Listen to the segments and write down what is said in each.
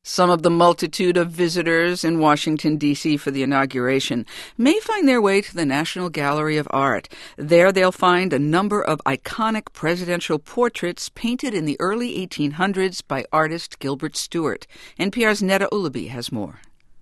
Some of the multitude of visitors in Washington, D.C. for the inauguration may find their way to the National Gallery of Art. There they'll find a number of iconic presidential portraits painted in the early 1800s by artist Gilbert Stuart. NPR's Neda Ulaby has more.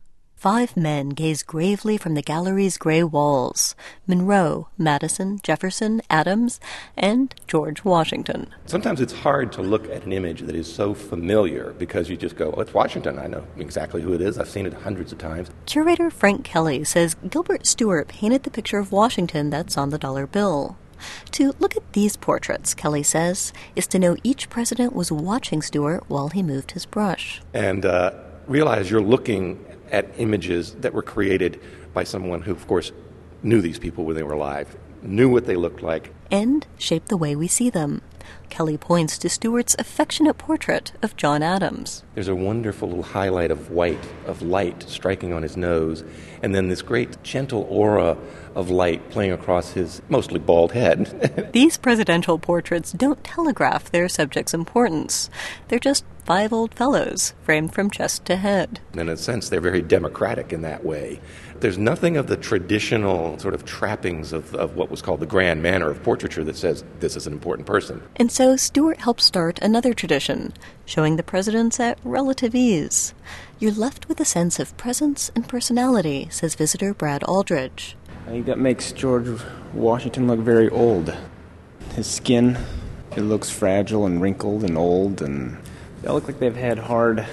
5 men gaze gravely from the gallery's gray walls: Monroe, Madison, Jefferson, Adams, and George Washington. Sometimes it's hard to look at an image that is so familiar because you just go, oh, it's Washington. I know exactly who it is. I've seen it hundreds of times. Curator Frank Kelly says Gilbert Stuart painted the picture of Washington that's on the dollar bill. To look at these portraits, Kelly says, is to know each president was watching Stuart while he moved his brush. And realize you're looking at images that were created by someone who, of course, knew these people when they were alive, knew what they looked like. And shaped the way we see them. Kelly points to Stuart's affectionate portrait of John Adams. There's a wonderful little highlight of white, of light striking on his nose, and then this great gentle aura of light playing across his mostly bald head. These presidential portraits don't telegraph their subject's importance. They're just 5 old fellows, framed from chest to head. And in a sense, they're very democratic in that way. There's nothing of the traditional sort of trappings of what was called the grand manner of portraiture that says this is an important person. And so Stuart helped start another tradition, showing the presidents at relative ease. You're left with a sense of presence and personality, says visitor Brad Aldridge. I think that makes George Washington look very old. His skin, it looks fragile and wrinkled and old, and they look like they've had hard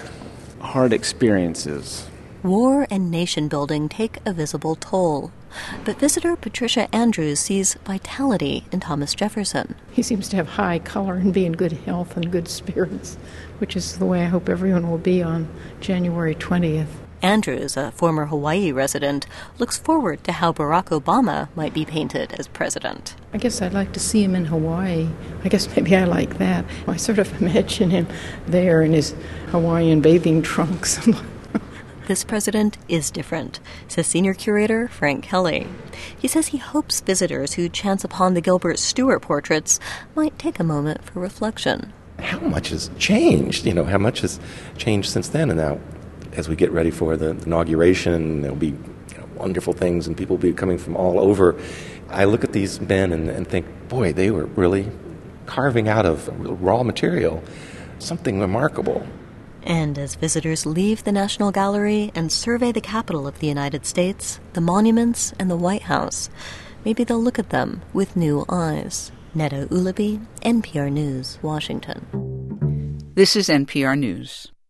experiences. War and nation building take a visible toll. But visitor Patricia Andrews sees vitality in Thomas Jefferson. He seems to have high color and be in good health and good spirits, which is the way I hope everyone will be on January 20th. Andrews, a former Hawaii resident, looks forward to how Barack Obama might be painted as president. I guess I'd like to see him in Hawaii. I guess maybe I like that. I sort of imagine him there in his Hawaiian bathing trunks. This president is different, says senior curator Frank Kelly. He says he hopes visitors who chance upon the Gilbert Stuart portraits might take a moment for reflection. How much has changed? How much has changed since then? And now, as we get ready for the inauguration, there'll be wonderful things and people will be coming from all over. I look at these men and think, boy, they were really carving out of raw material something remarkable. And as visitors leave the National Gallery and survey the capital of the United States, the monuments and the White House, maybe they'll look at them with new eyes. Neda Ulaby, NPR News, Washington. This is NPR News.